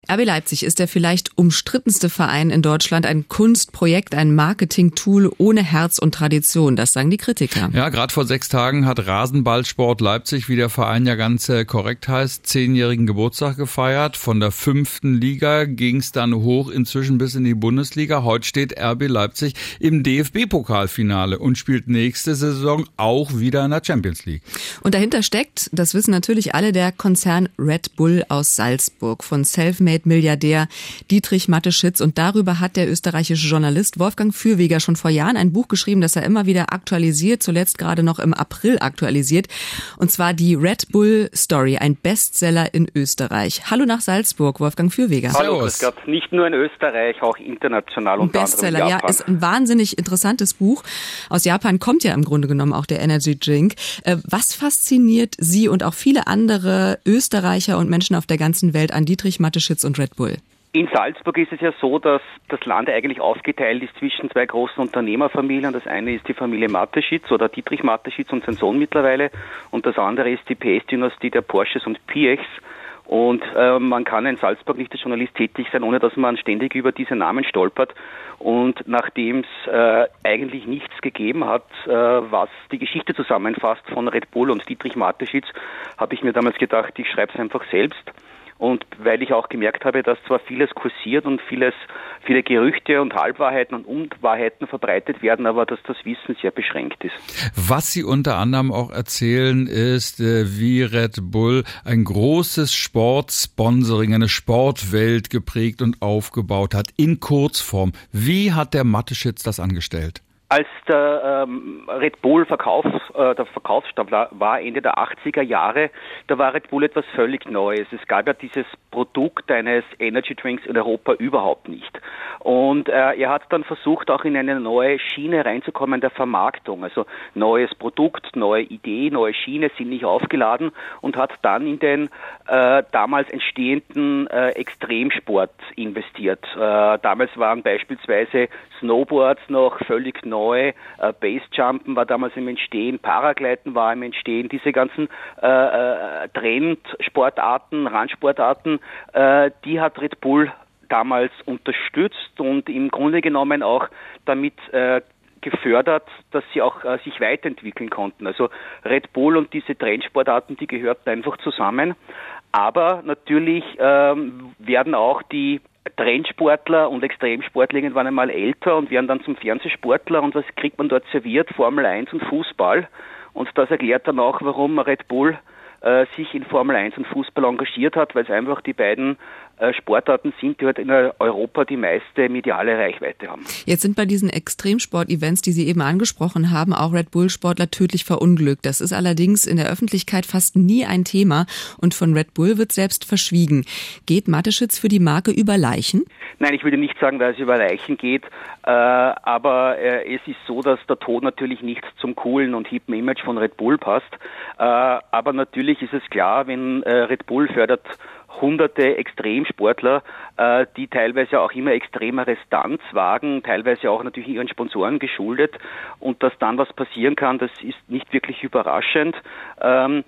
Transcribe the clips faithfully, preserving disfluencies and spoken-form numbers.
R B Leipzig ist der vielleicht umstrittenste Verein in Deutschland, ein Kunstprojekt, ein Marketing-Tool ohne Herz und Tradition, das sagen die Kritiker. Ja, gerade vor sechs Tagen hat Rasenballsport Leipzig, wie der Verein ja ganz äh, korrekt heißt, zehnjährigen Geburtstag gefeiert. Von der fünften Liga ging es dann hoch inzwischen bis in die Bundesliga. Heute steht R B Leipzig im D F B-Pokalfinale und spielt nächste Saison auch wieder in der Champions League. Und dahinter steckt, das wissen natürlich alle, der Konzern Red Bull aus Salzburg von Selfmade-Milliardär Dietrich Mateschitz. Und darüber hat der österreichische Journalist Wolfgang Fürweger schon vor Jahren ein Buch geschrieben, das er immer wieder aktualisiert, zuletzt gerade noch im April aktualisiert. Und zwar die Red Bull Story, ein Bestseller in Österreich. Hallo nach Salzburg, Wolfgang Fürweger. Hallo, grüß Gott. Nicht nur in Österreich, auch international. Ein Bestseller, ja, ist ein wahnsinnig interessantes Buch. Aus Japan kommt ja im Grunde genommen auch der Energy Drink. Was fasziniert Sie und auch viele andere Österreicher und Menschen auf der ganzen Welt an Dietrich Mateschitz und Red Bull? In Salzburg ist es ja so, dass das Land eigentlich aufgeteilt ist zwischen zwei großen Unternehmerfamilien. Das eine ist die Familie Mateschitz oder Dietrich Mateschitz und sein Sohn mittlerweile. Und das andere ist die P S-Dynastie der Porsches und Piechs. Und äh, man kann in Salzburg nicht als Journalist tätig sein, ohne dass man ständig über diese Namen stolpert. Und nachdem es äh, eigentlich nichts gegeben hat, äh, was die Geschichte zusammenfasst von Red Bull und Dietrich Mateschitz, habe ich mir damals gedacht, ich schreibe es einfach selbst. Und weil ich auch gemerkt habe, dass zwar vieles kursiert und vieles, viele Gerüchte und Halbwahrheiten und Unwahrheiten verbreitet werden, aber dass das Wissen sehr beschränkt ist. Was Sie unter anderem auch erzählen, ist, wie Red Bull ein großes Sportsponsoring, eine Sportwelt geprägt und aufgebaut hat, in Kurzform. Wie hat der Mateschitz das angestellt? Als der ähm, Red Bull Verkauf, äh, der Verkaufsstand war Ende der achtziger Jahre, da war Red Bull etwas völlig Neues. Es gab ja dieses Produkt eines Energy Drinks in Europa überhaupt nicht. Und äh, er hat dann versucht, auch in eine neue Schiene reinzukommen der Vermarktung. Also neues Produkt, neue Idee, neue Schiene sind nicht aufgeladen und hat dann in den äh, damals entstehenden äh, Extremsport investiert. Äh, damals waren beispielsweise Snowboards noch völlig neu. Neu, äh, Basejumpen war damals im Entstehen, Paragleiten war im Entstehen, diese ganzen äh, äh, Trendsportarten, Randsportarten, äh, die hat Red Bull damals unterstützt und im Grunde genommen auch damit äh, gefördert, dass sie auch äh, sich weiterentwickeln konnten. Also Red Bull und diese Trendsportarten, die gehörten einfach zusammen. Aber natürlich ähm, werden auch die Trendsportler und Extremsportler irgendwann einmal älter und werden dann zum Fernsehsportler und was kriegt man dort serviert? Formel eins und Fußball. Und das erklärt dann auch, warum Red Bull äh, sich in Formel eins und Fußball engagiert hat, weil es einfach die beiden äh, Sportarten sind, die halt in Europa die meiste mediale Reichweite haben. Jetzt sind bei diesen Extremsport-Events, die Sie eben angesprochen haben, auch Red Bull-Sportler tödlich verunglückt. Das ist allerdings in der Öffentlichkeit fast nie ein Thema und von Red Bull wird selbst verschwiegen. Geht Mateschitz für die Marke über Leichen? Nein, ich würde nicht sagen, dass es über Leichen geht, äh, aber äh, es ist so, dass der Tod natürlich nicht zum coolen und hippen Image von Red Bull passt. Äh, aber natürlich ist es klar, wenn äh, Red Bull fördert hunderte Extremsportler, äh, die teilweise auch immer extremere Stunts wagen, teilweise auch natürlich ihren Sponsoren geschuldet und dass dann was passieren kann, das ist nicht wirklich überraschend. Ähm,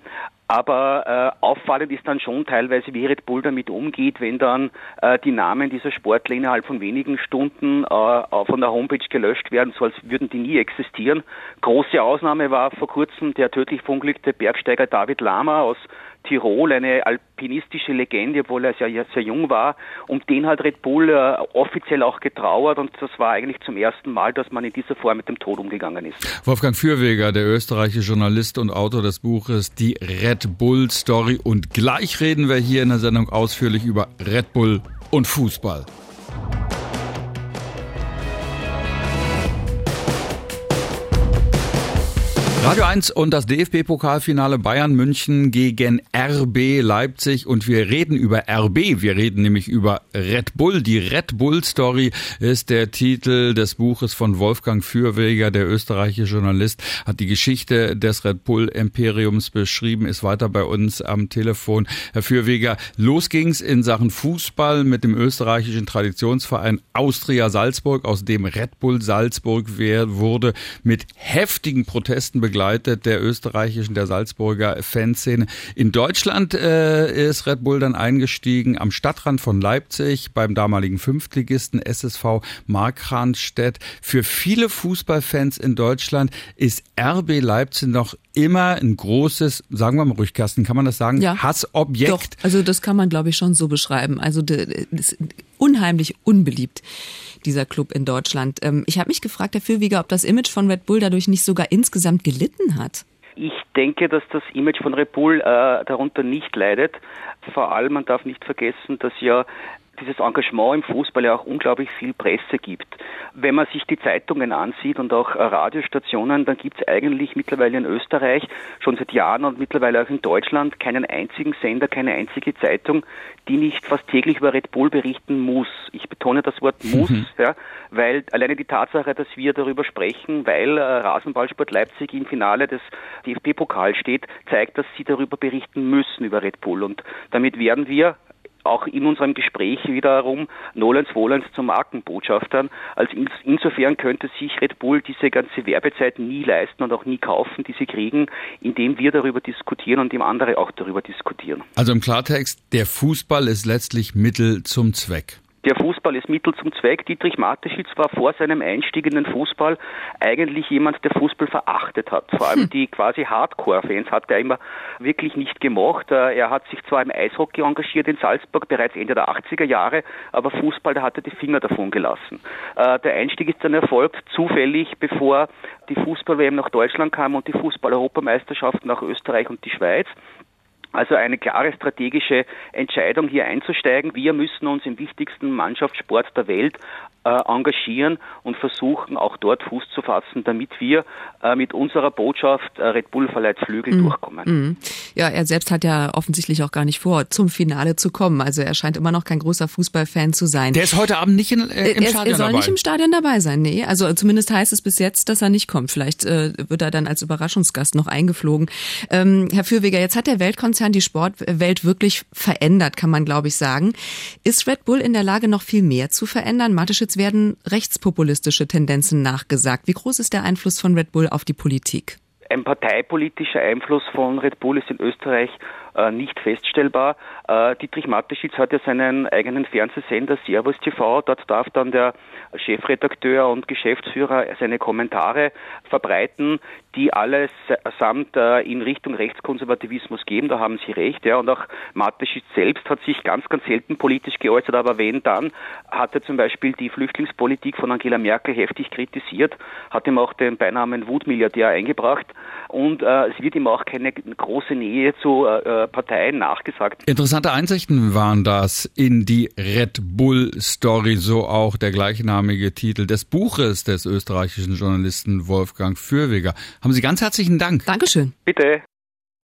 Aber äh, auffallend ist dann schon teilweise, wie Red Bull damit umgeht, wenn dann äh, die Namen dieser Sportler innerhalb von wenigen Stunden äh, von der Homepage gelöscht werden, so als würden die nie existieren. Große Ausnahme war vor kurzem der tödlich verunglückte Bergsteiger David Lama aus Tirol, eine alpinistische Legende, obwohl er sehr, sehr jung war. Um den hat Red Bull äh, offiziell auch getrauert und das war eigentlich zum ersten Mal, dass man in dieser Form mit dem Tod umgegangen ist. Wolfgang Fürweger, der österreichische Journalist und Autor des Buches Die Red Bull Story. Und gleich reden wir hier in der Sendung ausführlich über Red Bull und Fußball. Radio eins und das D F B-Pokalfinale Bayern München gegen R B Leipzig und wir reden über R B, wir reden nämlich über Red Bull. Die Red Bull Story ist der Titel des Buches von Wolfgang Fürweger, der österreichische Journalist, hat die Geschichte des Red Bull Imperiums beschrieben, ist weiter bei uns am Telefon. Herr Fürweger, los ging's in Sachen Fußball mit dem österreichischen Traditionsverein Austria Salzburg, aus dem Red Bull Salzburg wurde, mit heftigen Protesten begleitet begleitet, der österreichischen, der Salzburger Fanszene. In Deutschland äh, ist Red Bull dann eingestiegen am Stadtrand von Leipzig beim damaligen Fünftligisten S S V Markranstädt. Für viele Fußballfans in Deutschland ist R B Leipzig noch immer ein großes, sagen wir mal ruhig, Kerstin, kann man das sagen? Ja, Hassobjekt? Doch, also das kann man, glaube ich, schon so beschreiben. Also das ist unheimlich unbeliebt, dieser Club in Deutschland. Ich habe mich gefragt, Herr Fürwiger, ob das Image von Red Bull dadurch nicht sogar insgesamt gelitten hat. Ich denke, dass das Image von Red Bull äh, darunter nicht leidet. Vor allem, man darf nicht vergessen, dass ja dieses Engagement im Fußball ja auch unglaublich viel Presse gibt. Wenn man sich die Zeitungen ansieht und auch Radiostationen, dann gibt es eigentlich mittlerweile in Österreich schon seit Jahren und mittlerweile auch in Deutschland keinen einzigen Sender, keine einzige Zeitung, die nicht fast täglich über Red Bull berichten muss. Ich betone das Wort muss, mhm. ja, weil alleine die Tatsache, dass wir darüber sprechen, weil äh, Rasenballsport Leipzig im Finale des D F B-Pokals steht, zeigt, dass sie darüber berichten müssen, über Red Bull. Und damit werden wir auch in unserem Gespräch wiederum nolens volens zum Markenbotschaftern. Also insofern könnte sich Red Bull diese ganze Werbezeit nie leisten und auch nie kaufen, die sie kriegen, indem wir darüber diskutieren und indem andere auch darüber diskutieren. Also im Klartext, der Fußball ist letztlich Mittel zum Zweck. Der Fußball ist Mittel zum Zweck. Dietrich Mateschitz war vor seinem Einstieg in den Fußball eigentlich jemand, der Fußball verachtet hat. Vor allem die quasi Hardcore-Fans hat er immer wirklich nicht gemocht. Er hat sich zwar im Eishockey engagiert in Salzburg, bereits Ende der achtziger Jahre, aber Fußball, da hat er die Finger davon gelassen. Der Einstieg ist dann erfolgt, zufällig, bevor die Fußball-W M nach Deutschland kam und die Fußball-Europameisterschaft nach Österreich und die Schweiz. Also eine klare strategische Entscheidung, hier einzusteigen. Wir müssen uns im wichtigsten Mannschaftssport der Welt äh, engagieren und versuchen, auch dort Fuß zu fassen, damit wir äh, mit unserer Botschaft äh, Red Bull verleiht Flügel mm. durchkommen. Mm. Ja, er selbst hat ja offensichtlich auch gar nicht vor, zum Finale zu kommen. Also er scheint immer noch kein großer Fußballfan zu sein. Der ist heute Abend nicht in, äh, im er, Stadion Er soll dabei. nicht im Stadion dabei sein, nee. Also zumindest heißt es bis jetzt, dass er nicht kommt. Vielleicht äh, wird er dann als Überraschungsgast noch eingeflogen. Ähm, Herr Fürwiger, jetzt hat der Weltkonzern die Sportwelt wirklich verändert, kann man, glaube ich, sagen. Ist Red Bull in der Lage, noch viel mehr zu verändern? Mateschitz werden rechtspopulistische Tendenzen nachgesagt. Wie groß ist der Einfluss von Red Bull auf die Politik? Ein parteipolitischer Einfluss von Red Bull ist in Österreich äh, nicht feststellbar. Äh, Dietrich Mateschitz hat ja seinen eigenen Fernsehsender Servus T V. Dort darf dann der Chefredakteur und Geschäftsführer seine Kommentare verbreiten, die allesamt äh, in Richtung Rechtskonservativismus gehen. Da haben Sie recht. Ja. Und auch Mateschitz selbst hat sich ganz, ganz selten politisch geäußert. Aber wenn, dann hat er zum Beispiel die Flüchtlingspolitik von Angela Merkel heftig kritisiert, hat ihm auch den Beinamen Wutmilliardär eingebracht. Und äh, es wird ihm auch keine große Nähe zu äh, Parteien nachgesagt. Interessante Einsichten waren das in die Red Bull-Story, so auch der gleichnamige Titel des Buches des österreichischen Journalisten Wolfgang Fürwiger. Haben Sie ganz herzlichen Dank. Dankeschön. Bitte.